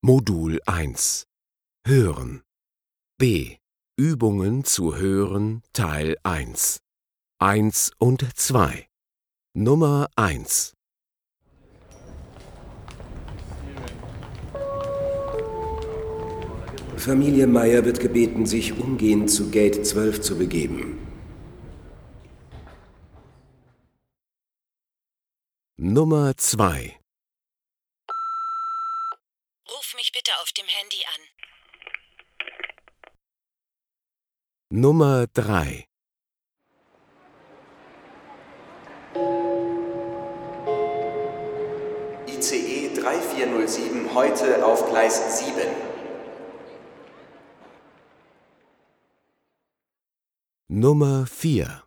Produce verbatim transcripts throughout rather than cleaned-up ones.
Modul eins. Hören. B. Übungen zu hören Teil eins. eins und zwei. Nummer eins. Familie Meyer wird gebeten, sich umgehend zu Gate zwölf zu begeben. Nummer zwei. Ruf mich bitte auf dem Handy an. Nummer drei. I C E drei vier null sieben heute auf Gleis sieben. Nummer vier.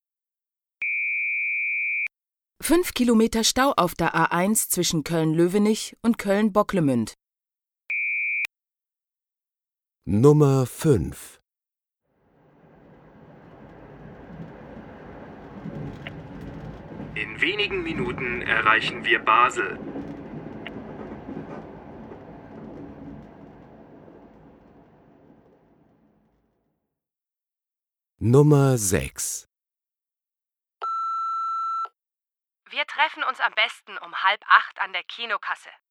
Fünf Kilometer Stau auf der A eins zwischen Köln-Löwenich und Köln-Bocklemünd. Nummer fünf. In wenigen Minuten erreichen wir Basel. Nummer sechs. Wir treffen uns am besten um halb acht an der Kinokasse.